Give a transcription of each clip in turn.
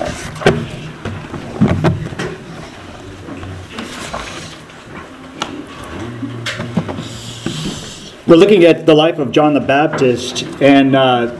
We're looking at the life of John the Baptist, and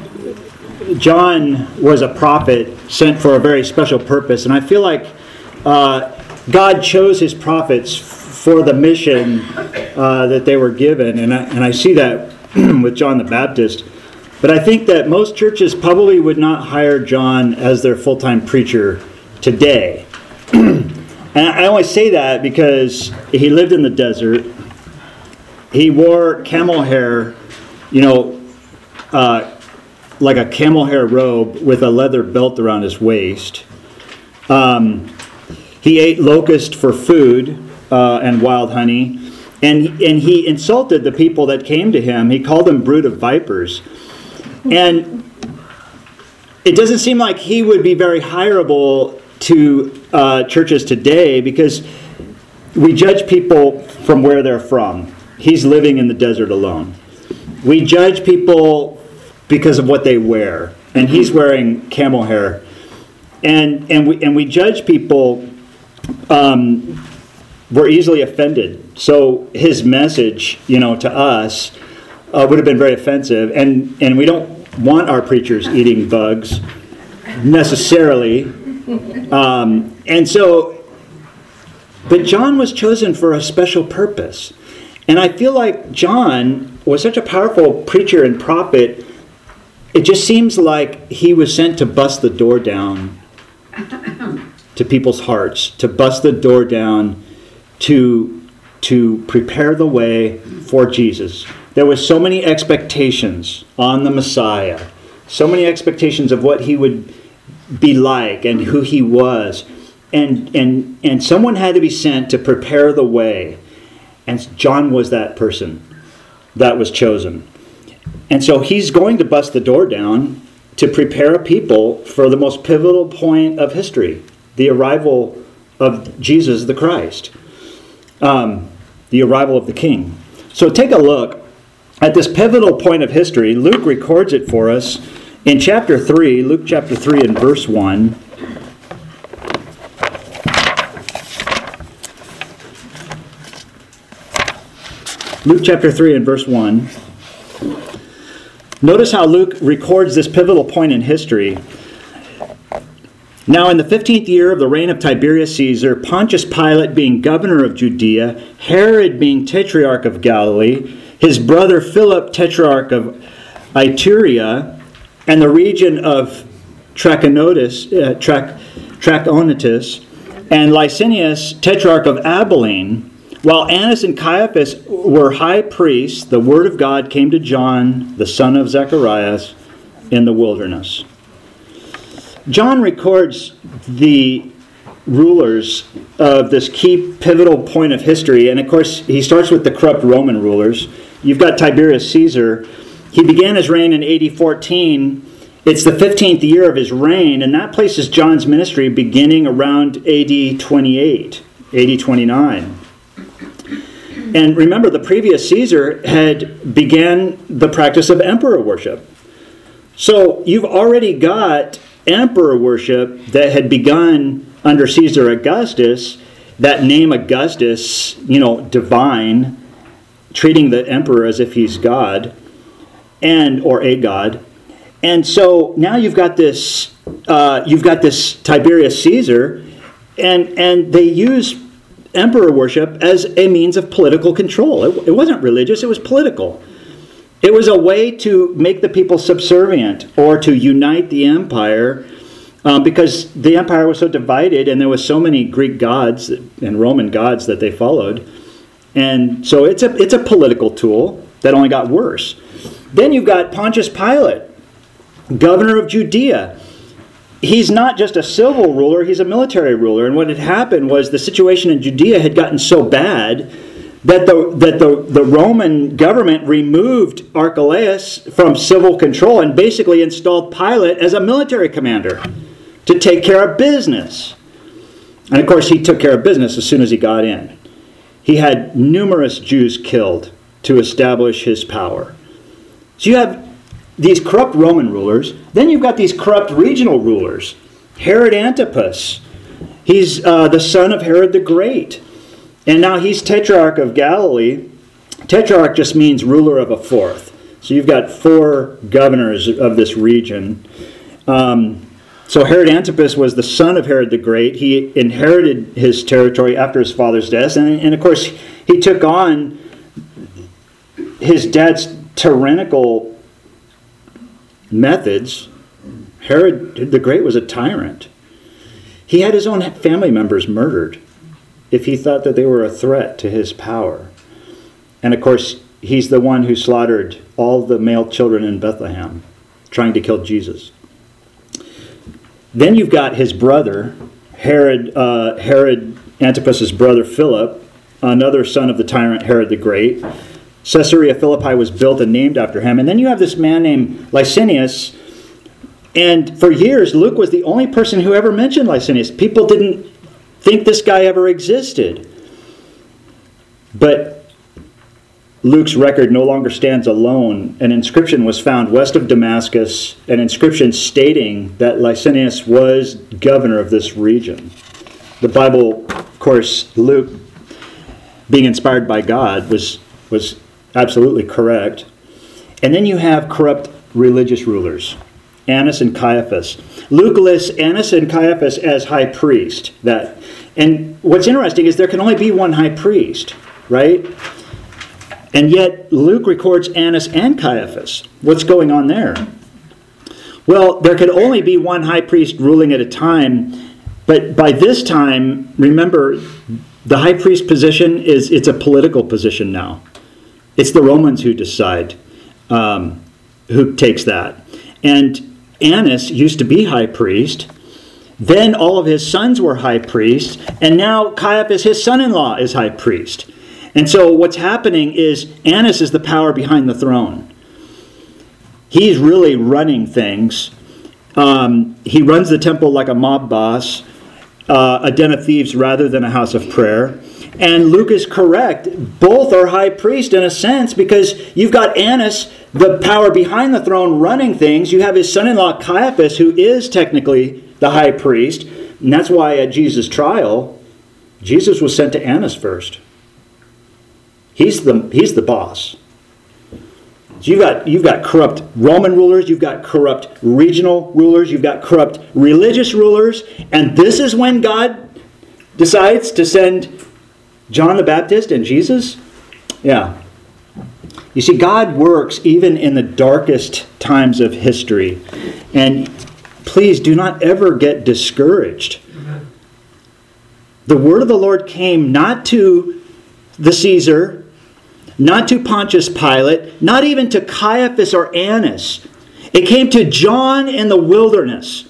John was a prophet sent for a very special purpose, and I feel like God chose his prophets for the mission that they were given, and I see that with John the Baptist. But I think that most churches probably would not hire John as their full-time preacher today. And I only say that because he lived in the desert. He wore camel hair, like a camel hair robe with a leather belt around his waist. He ate locust for food and wild honey. And he insulted the people that came to him. He called them brood of vipers. And it doesn't seem like he would be very hireable to churches today, because we judge people from where they're from. He's living in the desert alone. We judge people because of what they wear, and he's wearing camel hair. And we judge people. We're easily offended. So his message, to us would have been very offensive, and we don't want our preachers eating bugs necessarily. But John was chosen for a special purpose. And I feel like John was such a powerful preacher and prophet, it just seems like he was sent to bust the door down to people's hearts, to bust the door down to prepare the way for Jesus. There was so many expectations on the Messiah, so many expectations of what he would be like and who he was. And someone had to be sent to prepare the way. And John was that person that was chosen. And so he's going to bust the door down to prepare a people for the most pivotal point of history, the arrival of Jesus the Christ, the arrival of the King. So take a look at this pivotal point of history. Luke records it for us in chapter 3, Luke chapter 3 and verse 1. Luke chapter 3 and verse 1. Notice how Luke records this pivotal point in history. Now in the 15th year of the reign of Tiberius Caesar, Pontius Pilate being governor of Judea, Herod being tetrarch of Galilee, his brother Philip tetrarch of Iturea, and the region of Trachonitis, and Licinius tetrarch of Abilene, while Annas and Caiaphas were high priests, the word of God came to John, the son of Zacharias, in the wilderness. John records the rulers of this key pivotal point of history, and of course he starts with the corrupt Roman rulers. You've got Tiberius Caesar. He began his reign in AD 14. It's the 15th year of his reign, and that places John's ministry beginning around AD 28, AD 29. And remember, the previous Caesar had began the practice of emperor worship. So you've already got emperor worship that had begun under Caesar Augustus. That name Augustus, divine, treating the emperor as if he's God, or a god. And so now you've got this Tiberius Caesar, and they use emperor worship as a means of political control. It wasn't religious, it was political. It was a way to make the people subservient or to unite the empire, because the empire was so divided and there was so many Greek gods and Roman gods that they followed. And so it's a political tool that only got worse. Then you've got Pontius Pilate, governor of Judea. He's not just a civil ruler, he's a military ruler. And what had happened was the situation in Judea had gotten so bad that the Roman government removed Archelaus from civil control and basically installed Pilate as a military commander to take care of business. And of course, he took care of business as soon as he got in. He had numerous Jews killed to establish his power. So you have these corrupt Roman rulers. Then you've got these corrupt regional rulers. Herod Antipas. He's the son of Herod the Great. And now he's Tetrarch of Galilee. Tetrarch just means ruler of a fourth. So you've got 4 governors of this region. So Herod Antipas was the son of Herod the Great. He inherited his territory after his father's death. And of course, he took on his dad's tyrannical methods. Herod the Great was a tyrant. He had his own family members murdered if he thought that they were a threat to his power. And of course, he's the one who slaughtered all the male children in Bethlehem, trying to kill Jesus. Then you've got his brother, Herod Antipas's brother Philip, another son of the tyrant Herod the Great. Caesarea Philippi was built and named after him. And then you have this man named Licinius. And for years, Luke was the only person who ever mentioned Licinius. People didn't think this guy ever existed. But Luke's record no longer stands alone. An inscription was found west of Damascus, an inscription stating that Licinius was governor of this region. The Bible, of course, Luke, being inspired by God, was absolutely correct. And then you have corrupt religious rulers, Annas and Caiaphas. Luke lists Annas and Caiaphas as high priest. And what's interesting is there can only be one high priest, right? And yet Luke records Annas and Caiaphas. What's going on there? Well, there could only be one high priest ruling at a time. But by this time, remember, the high priest position it's a political position now. It's the Romans who decide who takes that. And Annas used to be high priest. Then all of his sons were high priests. And now Caiaphas, his son-in-law, is high priest. And so what's happening is Annas is the power behind the throne. He's really running things. He runs the temple like a mob boss, a den of thieves rather than a house of prayer. And Luke is correct. Both are high priest in a sense because you've got Annas, the power behind the throne, running things. You have his son-in-law Caiaphas, who is technically the high priest. And that's why at Jesus' trial, Jesus was sent to Annas first. He's the boss. So you've got corrupt Roman rulers, you've got corrupt regional rulers, you've got corrupt religious rulers, and this is when God decides to send John the Baptist and Jesus? Yeah. You see, God works even in the darkest times of history. And please do not ever get discouraged. The word of the Lord came not to the Caesar, not to Pontius Pilate, not even to Caiaphas or Annas. It came to John in the wilderness.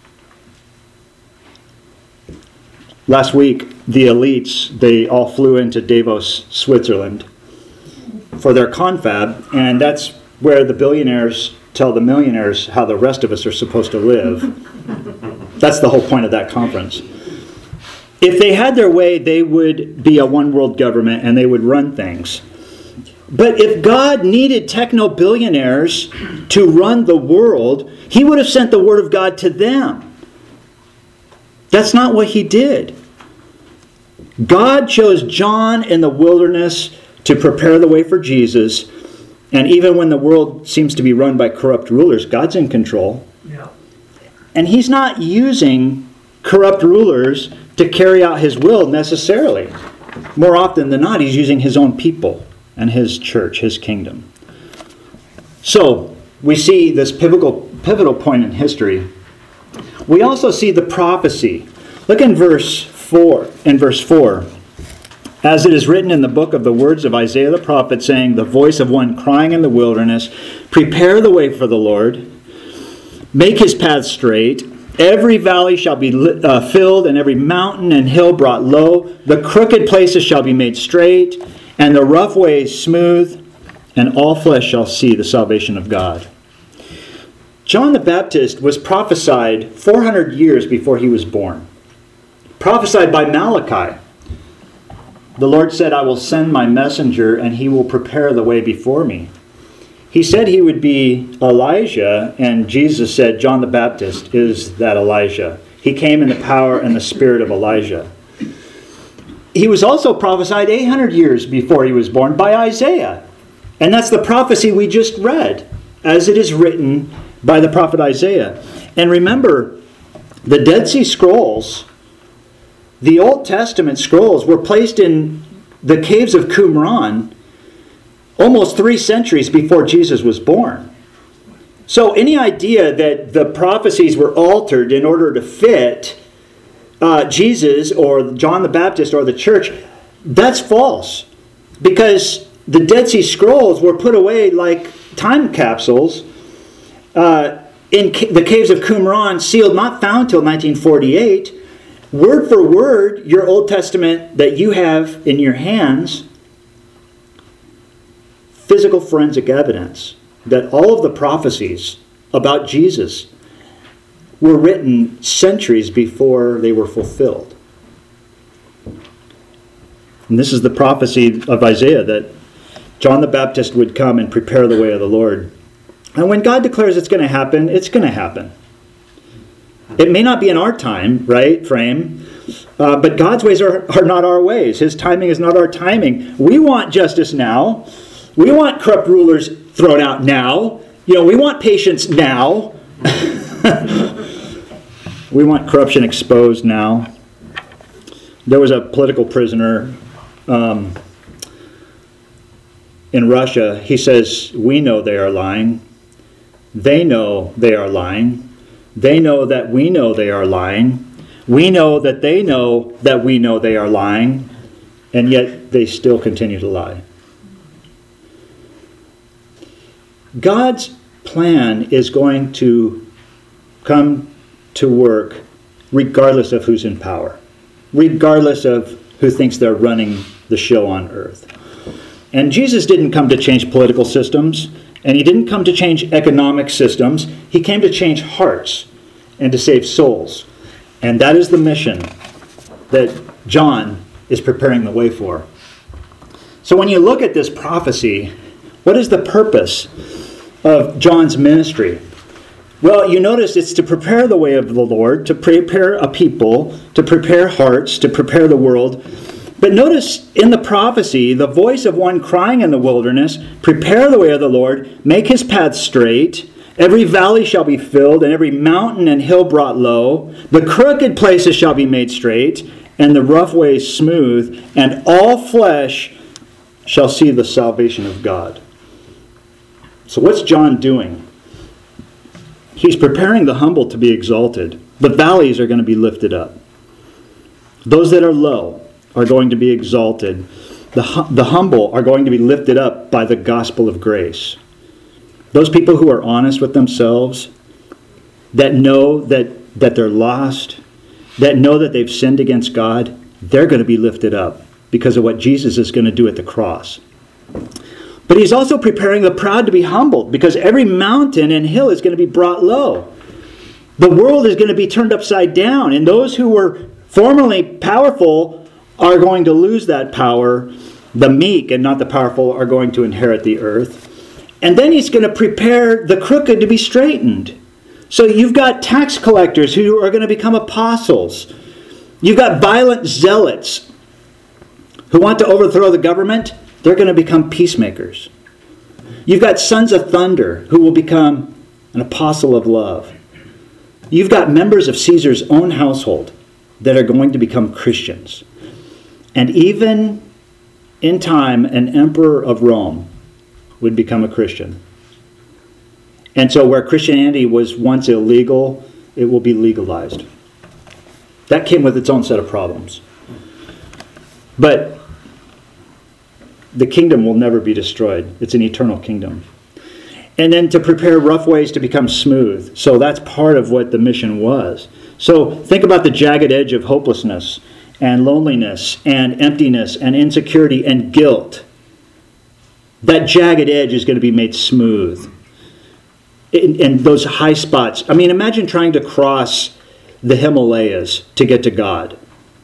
Last week, the elites, they all flew into Davos, Switzerland for their confab, and that's where the billionaires tell the millionaires how the rest of us are supposed to live. That's the whole point of that conference. If they had their way, they would be a one-world government and they would run things. But if God needed techno-billionaires to run the world, he would have sent the Word of God to them. That's not what he did. God chose John in the wilderness to prepare the way for Jesus. And even when the world seems to be run by corrupt rulers, God's in control. Yeah. And he's not using corrupt rulers to carry out his will necessarily. More often than not, he's using his own people and his church, his kingdom. So, we see this pivotal point in history. We also see the prophecy. Look in verse 4. As it is written in the book of the words of Isaiah the prophet, saying, the voice of one crying in the wilderness, prepare the way for the Lord, make his path straight. Every valley shall be filled, and every mountain and hill brought low. The crooked places shall be made straight, and the rough ways smooth, and all flesh shall see the salvation of God. John the Baptist was prophesied 400 years before he was born. Prophesied by Malachi. The Lord said, I will send my messenger, and he will prepare the way before me. He said he would be Elijah, and Jesus said John the Baptist is that Elijah. He came in the power and the spirit of Elijah. He was also prophesied 800 years before he was born by Isaiah. And that's the prophecy we just read, as it is written by the prophet Isaiah. And remember, the Dead Sea Scrolls, the Old Testament scrolls, were placed in the caves of Qumran almost 3 centuries before Jesus was born. So any idea that the prophecies were altered in order to fit Jesus or John the Baptist or the church, that's false. Because the Dead Sea Scrolls were put away like time capsules in the caves of Qumran, sealed, not found till 1948. Word for word, your Old Testament that you have in your hands, physical forensic evidence that all of the prophecies about Jesus were written centuries before they were fulfilled. And this is the prophecy of Isaiah, that John the Baptist would come and prepare the way of the Lord. And when God declares it's going to happen, it's going to happen. It may not be in our time, right, frame, but God's ways are not our ways. His timing is not our timing. We want justice now. We want corrupt rulers thrown out now. We want patience now. We want corruption exposed now. There was a political prisoner in Russia. He says, we know they are lying. They know they are lying. They know that we know they are lying. We know that they know that we know they are lying. And yet they still continue to lie. God's plan is going to come to work regardless of who's in power, regardless of who thinks they're running the show on earth. And Jesus didn't come to change political systems, and he didn't come to change economic systems. He came to change hearts and to save souls. And that is the mission that John is preparing the way for. So when you look at this prophecy, what is the purpose of John's ministry? Well, you notice it's to prepare the way of the Lord, to prepare a people, to prepare hearts, to prepare the world. But notice in the prophecy, the voice of one crying in the wilderness, prepare the way of the Lord, make his path straight. Every valley shall be filled, and every mountain and hill brought low. The crooked places shall be made straight, and the rough ways smooth, and all flesh shall see the salvation of God. So what's John doing? He's preparing the humble to be exalted. The valleys are going to be lifted up. Those that are low are going to be exalted. The humble are going to be lifted up by the gospel of grace. Those people who are honest with themselves, that know that they're lost, that know that they've sinned against God, they're going to be lifted up because of what Jesus is going to do at the cross. But he's also preparing the proud to be humbled, because every mountain and hill is going to be brought low. The world is going to be turned upside down, and those who were formerly powerful are going to lose that power. The meek and not the powerful are going to inherit the earth. And then he's going to prepare the crooked to be straightened. So you've got tax collectors who are going to become apostles. You've got violent zealots who want to overthrow the government. They're going to become peacemakers. You've got sons of thunder who will become an apostle of love. You've got members of Caesar's own household that are going to become Christians. And even in time, an emperor of Rome would become a Christian. And so where Christianity was once illegal, it will be legalized. That came with its own set of problems. But the kingdom will never be destroyed. It's an eternal kingdom. And then to prepare rough ways to become smooth. So that's part of what the mission was. So think about the jagged edge of hopelessness and loneliness and emptiness and insecurity and guilt. That jagged edge is going to be made smooth. And those high spots. I mean, imagine trying to cross the Himalayas to get to God.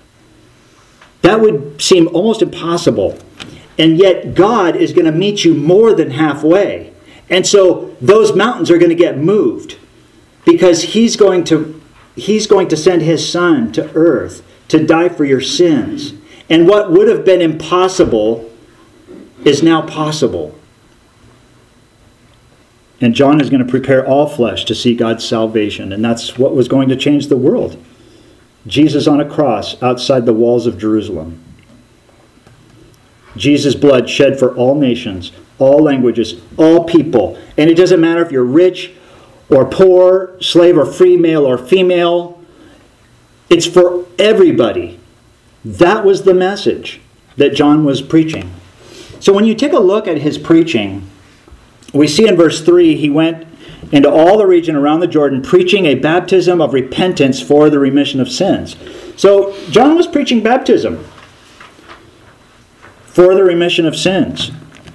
That would seem almost impossible. And yet God is going to meet you more than halfway. And so those mountains are going to get moved because he's going to he's going to send his son to earth to die for your sins. And what would have been impossible is now possible. And John is going to prepare all flesh to see God's salvation. And that's what was going to change the world. Jesus on a cross outside the walls of Jerusalem. Jesus' blood shed for all nations, all languages, all people. And it doesn't matter if you're rich or poor, slave or free, male or female. It's for everybody. That was the message that John was preaching. So when you take a look at his preaching, we see in verse 3, he went into all the region around the Jordan, preaching a baptism of repentance for the remission of sins. So John was preaching baptism for the remission of sins.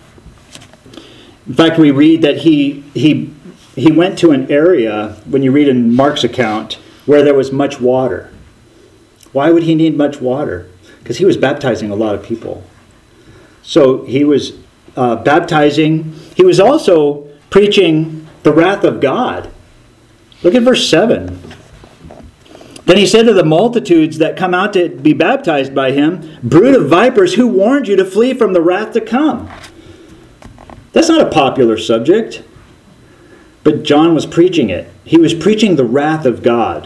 In fact, we read that he went to an area, when you read in Mark's account, where there was much water. Why would he need much water? Because he was baptizing a lot of people. So he was baptizing. He was also preaching the wrath of God. Look at verse 7. Then he said to the multitudes that come out to be baptized by him, "Brood of vipers, who warned you to flee from the wrath to come?" That's not a popular subject. But John was preaching it. He was preaching the wrath of God.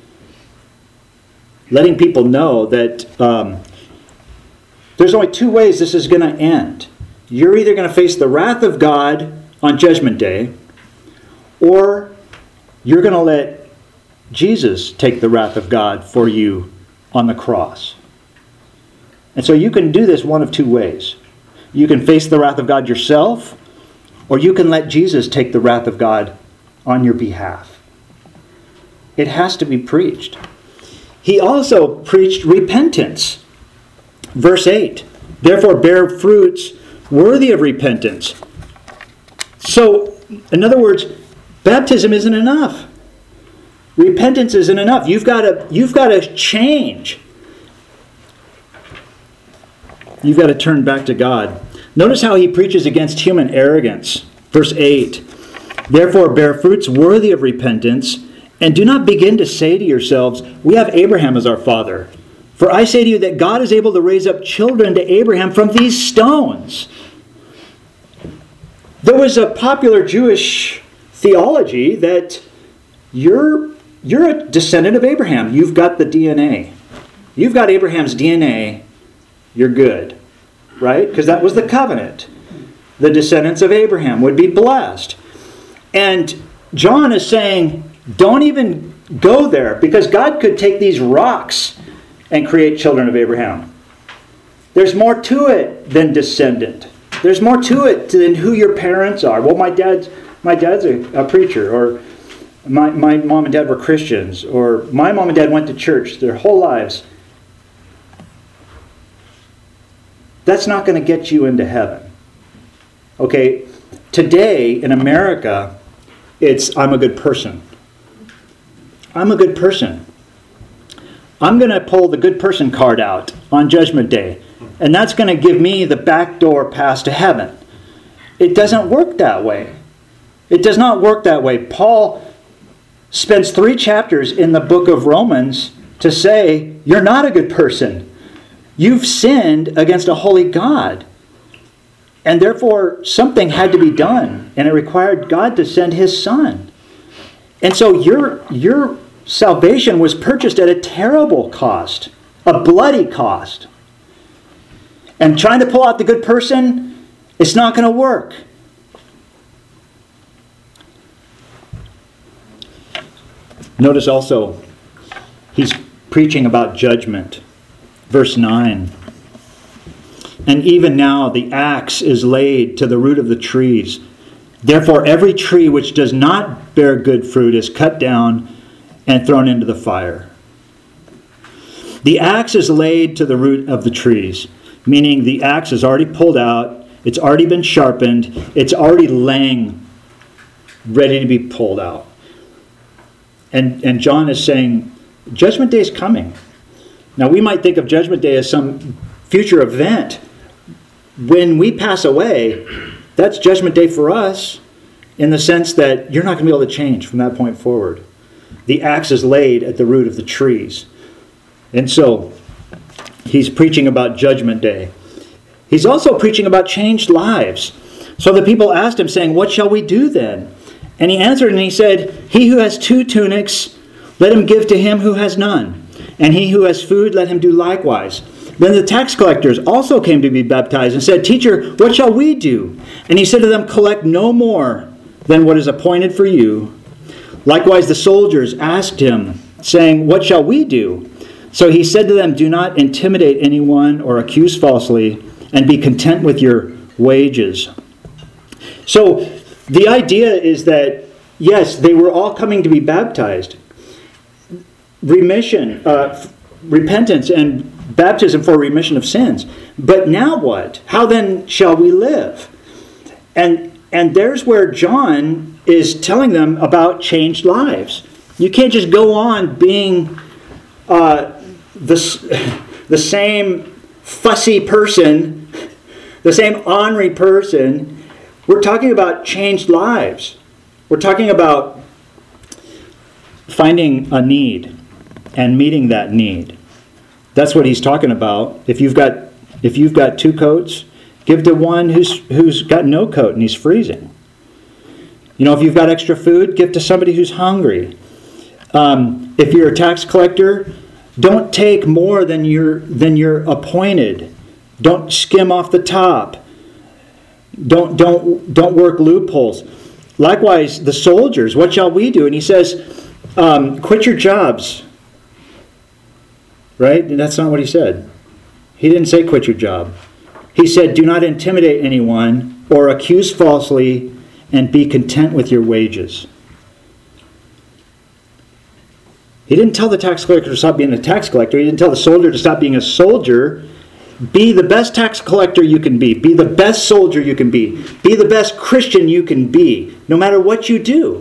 Letting people know that there's only two ways this is going to end. You're either going to face the wrath of God on Judgment Day, or you're going to let Jesus take the wrath of God for you on the cross. And so you can do this one of two ways. You can face the wrath of God yourself, or you can let Jesus take the wrath of God on your behalf. It has to be preached. He also preached repentance. Verse 8, "Therefore bear fruits worthy of repentance." So, in other words, baptism isn't enough. Repentance isn't enough. You've got to change. You've got to turn back to God. Notice how he preaches against human arrogance. Verse 8, "Therefore bear fruits worthy of repentance, and do not begin to say to yourselves, 'We have Abraham as our father.' For I say to you that God is able to raise up children to Abraham from these stones." There was a popular Jewish theology that you're a descendant of Abraham. You've got the DNA. You've got Abraham's DNA. You're good. Right? Because that was the covenant. The descendants of Abraham would be blessed. And John is saying, don't even go there, because God could take these rocks and create children of Abraham. There's more to it than descendant. There's more to it than who your parents are. Well, my dad's a preacher, or my mom and dad were Christians, or my mom and dad went to church their whole lives. That's not going to get you into heaven. Okay, today in America, it's I'm a good person. I'm a good person. I'm going to pull the good person card out on Judgment Day, and that's going to give me the backdoor pass to heaven. It doesn't work that way. It does not work that way. Paul spends 3 chapters in the book of Romans to say, you're not a good person. You've sinned against a holy God. And therefore, something had to be done. And it required God to send his son. And so your salvation was purchased at a terrible cost. A bloody cost. And trying to pull out the good person, it's not going to work. Notice also, he's preaching about judgment. Verse 9. "And even now the axe is laid to the root of the trees. Therefore every tree which does not bear good fruit is cut down and thrown into the fire." The axe is laid to the root of the trees, meaning the axe is already pulled out, it's already been sharpened, it's already laying ready to be pulled out. And John is saying, Judgment Day is coming. Now we might think of Judgment Day as some future event. When we pass away, that's Judgment Day for us, in the sense that you're not going to be able to change from that point forward. the axe is laid at the root of the trees. And so he's preaching about Judgment Day. He's also preaching about changed lives. So the people asked him, saying, "What shall we do then?" And he answered and he said, "He who has 2 tunics, let him give to him who has none. And he who has food, let him do likewise." Then the tax collectors also came to be baptized and said, "Teacher, what shall we do?" And he said to them, "Collect no more than what is appointed for you." Likewise the soldiers asked him, saying, "What shall we do?" So he said to them, "Do not intimidate anyone or accuse falsely, and be content with your wages." So the idea is that, yes, they were all coming to be baptized. Repentance and baptism for remission of sins. But now what? How then shall we live? And there's where John is telling them about changed lives. You can't just go on being the same fussy person, the same ornery person. We're talking about changed lives. We're talking about finding a need and meeting that need. That's what he's talking about. If you've got 2 coats, give to one who's got no coat and he's freezing. If you've got extra food, give to somebody who's hungry. If you're a tax collector, don't take more than you're appointed. Don't skim off the top. Don't work loopholes. Likewise, the soldiers, what shall we do? And he says, quit your jobs. Right? And that's not what he said. He didn't say quit your job. He said, do not intimidate anyone or accuse falsely, and be content with your wages. He didn't tell the tax collector to stop being a tax collector. He didn't tell the soldier to stop being a soldier. Be the best tax collector you can be. Be the best soldier you can be. Be the best Christian you can be, no matter what you do.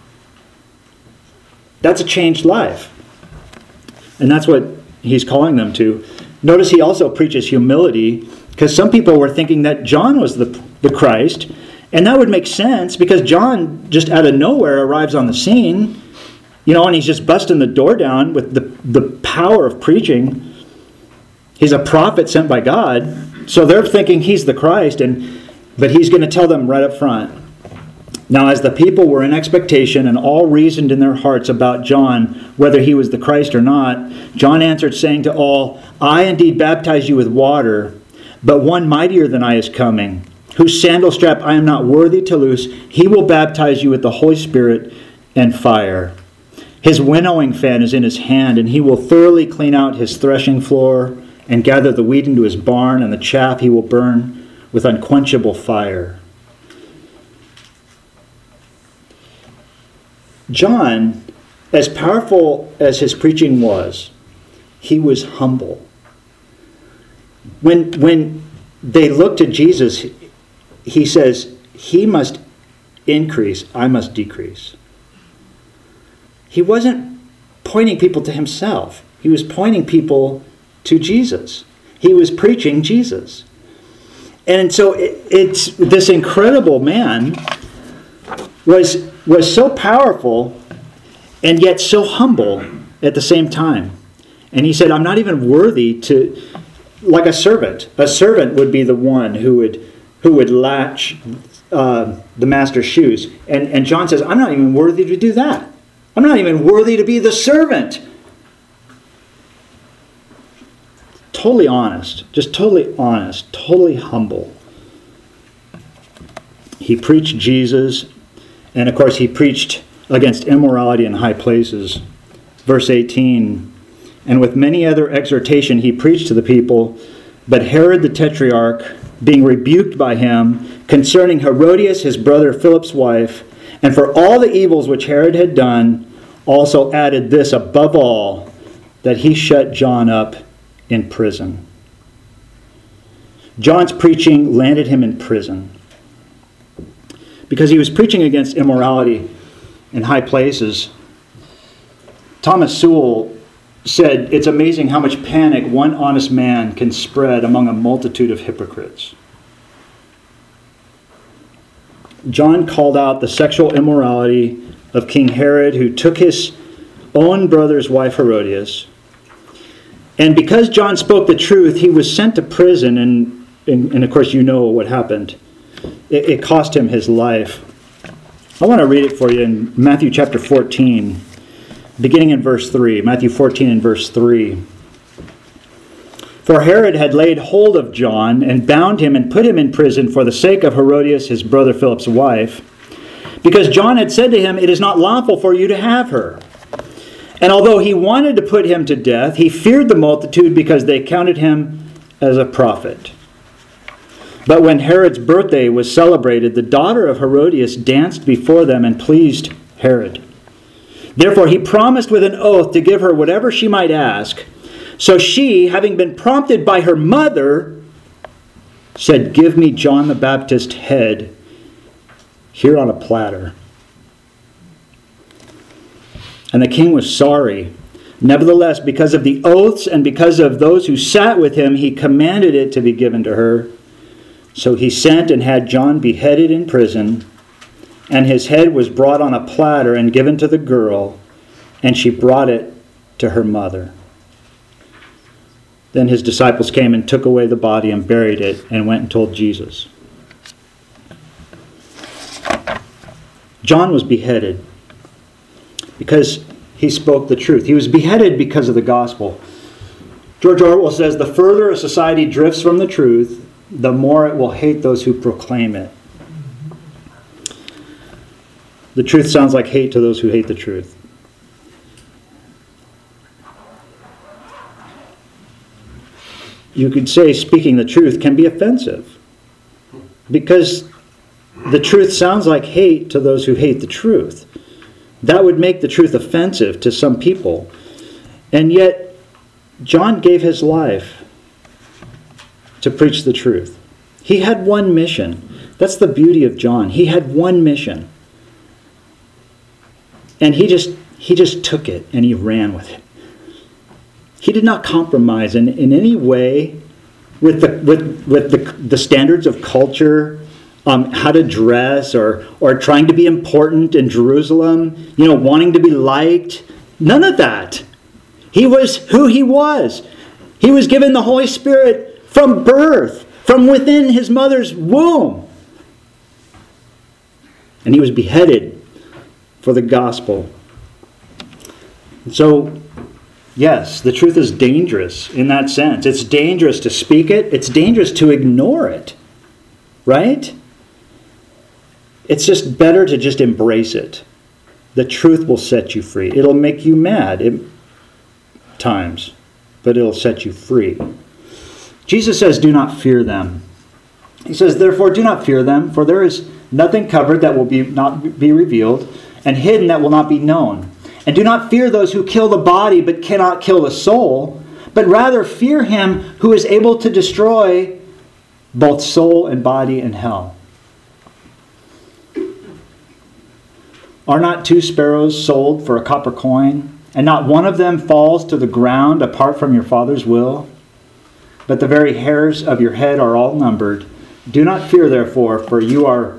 That's a changed life. And that's what he's calling them to. Notice he also preaches humility, because some people were thinking that John was the Christ, and that would make sense because John just out of nowhere arrives on the scene, and he's just busting the door down with the power of preaching. He's a prophet sent by God, so they're thinking he's the Christ, but he's going to tell them right up front. Now, as the people were in expectation and all reasoned in their hearts about John, whether he was the Christ or not, John answered, saying to all, "I indeed baptize you with water, but one mightier than I is coming, whose sandal strap I am not worthy to loose. He will baptize you with the Holy Spirit and fire. His winnowing fan is in his hand, and he will thoroughly clean out his threshing floor and gather the wheat into his barn, and the chaff he will burn with unquenchable fire." John, as powerful as his preaching was, he was humble. When they looked at Jesus, he says, "He must increase, I must decrease." He wasn't pointing people to himself. He was pointing people to Jesus. He was preaching Jesus. And so it's this incredible man was so powerful and yet so humble at the same time. And he said, "I'm not even worthy to," like a servant. A servant would be the one who would latch the master's shoes. And John says, "I'm not even worthy to do that. I'm not even worthy to be the servant." Totally honest. Just totally honest. Totally humble. He preached Jesus. And of course, he preached against immorality in high places. Verse 18, "And with many other exhortation he preached to the people, but Herod the Tetrarch, being rebuked by him concerning Herodias his brother Philip's wife, and for all the evils which Herod had done, also added this above all, that he shut John up in prison." John's preaching landed him in prison, because he was preaching against immorality in high places. Thomas Sewell said, "It's amazing how much panic one honest man can spread among a multitude of hypocrites." John called out the sexual immorality of King Herod, who took his own brother's wife Herodias. And because John spoke the truth, he was sent to prison, and of course you know what happened. It cost him his life. I want to read it for you in Matthew chapter 14, beginning in verse 3. Matthew 14 and verse 3. For Herod had laid hold of John and bound him and put him in prison for the sake of Herodias, his brother Philip's wife, because John had said to him, "It is not lawful for you to have her." And although he wanted to put him to death, he feared the multitude because they counted him as a prophet. But when Herod's birthday was celebrated, the daughter of Herodias danced before them and pleased Herod. Therefore he promised with an oath to give her whatever she might ask. So she, having been prompted by her mother, said, "Give me John the Baptist's head here on a platter." And the king was sorry. Nevertheless, because of the oaths and because of those who sat with him, he commanded it to be given to her. So he sent and had John beheaded in prison, and his head was brought on a platter and given to the girl, and she brought it to her mother. Then his disciples came and took away the body and buried it and went and told Jesus. John was beheaded because he spoke the truth. He was beheaded because of the gospel. George Orwell says, "The further a society drifts from the truth, the more it will hate those who proclaim it." The truth sounds like hate to those who hate the truth. You could say speaking the truth can be offensive because the truth sounds like hate to those who hate the truth. That would make the truth offensive to some people. And yet, John gave his life to preach the truth. He had one mission. That's the beauty of John. He had one mission. And he just took it and he ran with it. He did not compromise in any way with the standards of culture, how to dress or trying to be important in Jerusalem, wanting to be liked. None of that. He was who he was. He was given the Holy Spirit from birth, from within his mother's womb. And he was beheaded for the gospel. So, yes, the truth is dangerous in that sense. It's dangerous to speak it. It's dangerous to ignore it. Right? It's just better to just embrace it. The truth will set you free. It'll make you mad at times, but it'll set you free. Jesus says, "Do not fear them." He says, "Therefore do not fear them, for there is nothing covered that will not be revealed, and hidden that will not be known. And do not fear those who kill the body but cannot kill the soul, but rather fear him who is able to destroy both soul and body in hell. Are not 2 sparrows sold for a copper coin, and not one of them falls to the ground apart from your Father's will? But the very hairs of your head are all numbered. Do not fear, therefore, for you are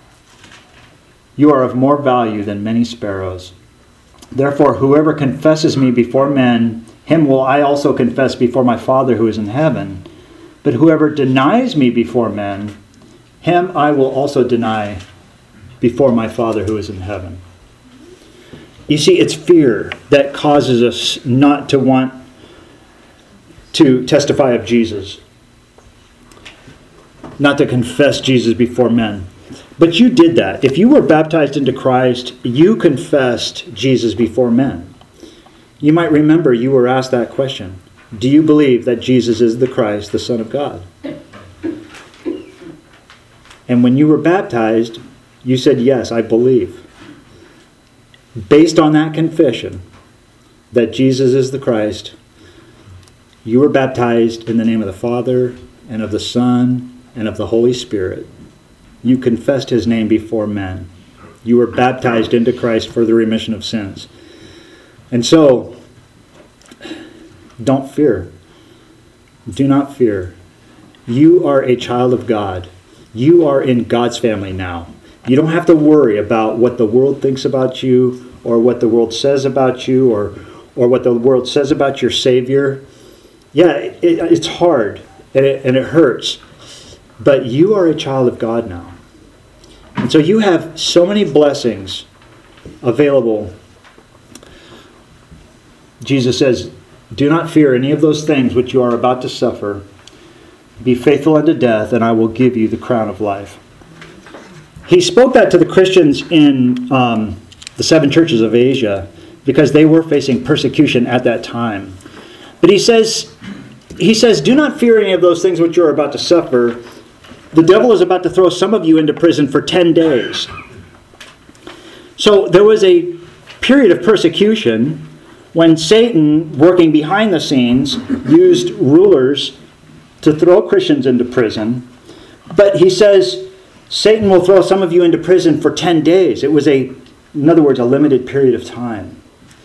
of more value than many sparrows. Therefore, whoever confesses me before men, him will I also confess before my Father who is in heaven. But whoever denies me before men, him I will also deny before my Father who is in heaven." You see, it's fear that causes us not to want to testify of Jesus, not to confess Jesus before men. But you did that. If you were baptized into Christ, you confessed Jesus before men. You might remember you were asked that question. Do you believe that Jesus is the Christ, the Son of God? And when you were baptized, you said, "Yes, I believe." Based on that confession that Jesus is the Christ, you were baptized in the name of the Father and of the Son and of the Holy Spirit. You confessed his name before men. You were baptized into Christ for the remission of sins. And so, don't fear. Do not fear. You are a child of God. You are in God's family now. You don't have to worry about what the world thinks about you, or what the world says about you, or what the world says about your Savior. Yeah, it's hard, and it hurts. But you are a child of God now. And so you have so many blessings available. Jesus says, do not fear any of those things which you are about to suffer. Be faithful unto death, and I will give you the crown of life. He spoke that to the Christians in the 7 churches of Asia because they were facing persecution at that time. But he says, do not fear any of those things which you are about to suffer. The devil is about to throw some of you into prison for 10 days. So there was a period of persecution when Satan, working behind the scenes, used rulers to throw Christians into prison. But he says, Satan will throw some of you into prison for 10 days. It was in other words, a limited period of time.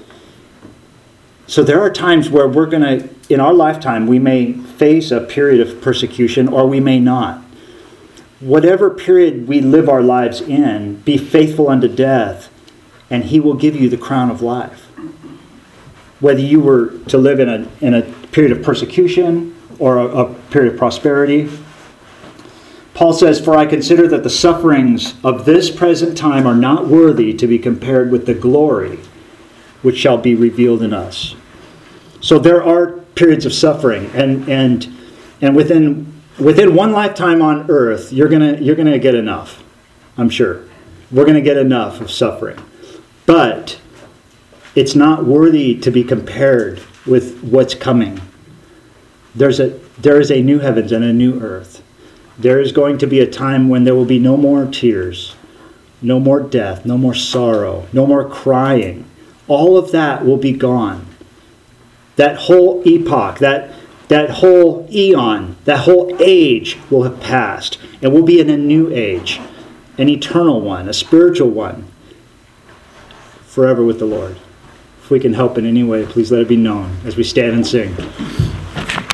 So there are times where in our lifetime, we may face a period of persecution or we may not. Whatever period we live our lives in, be faithful unto death, and he will give you the crown of life. Whether you were to live in a period of persecution or a period of prosperity. Paul says, for I consider that the sufferings of this present time are not worthy to be compared with the glory which shall be revealed in us. So there are periods of suffering, and within one lifetime on earth, you're gonna get enough. I'm sure we're gonna get enough of suffering, but it's not worthy to be compared with what's coming. There is a new heavens and a new earth. There is going to be a time when there will be no more tears, no more death, no more sorrow, no more crying. All of that will be gone. That whole epoch, that whole eon, that whole age will have passed, and we'll be in a new age, an eternal one, a spiritual one, forever with the Lord. If we can help in any way, please let it be known as we stand and sing.